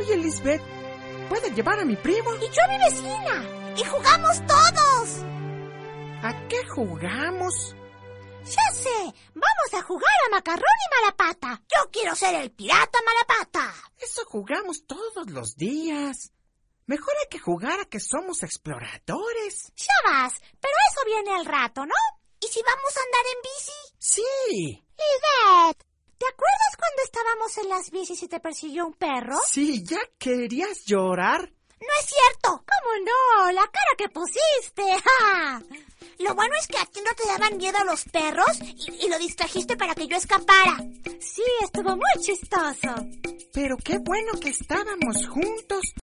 Oye, Lisbeth, ¿puedes llevar a mi primo? Y yo a mi vecina. Y jugamos todos. ¿A qué jugamos? Ya sé, vamos a jugar a macarrón y malapata. Yo quiero ser el pirata malapata. Eso jugamos todos los días. Mejor hay que jugar a que somos exploradores. Ya vas, pero eso viene al rato, ¿no? ¿Y si vamos a andar en bici? Sí. Lisbeth, ¿te acuerdas cuando estábamos en las bicis y te persiguió un perro? Sí, ¿ya querías llorar? No es cierto. ¿Cómo no? La cara que pusiste. ¡Ja! Lo bueno es que a ti no te daban miedo los perros y lo distrajiste para que yo escapara. Sí, estuvo muy chistoso. Pero qué bueno que estábamos juntos.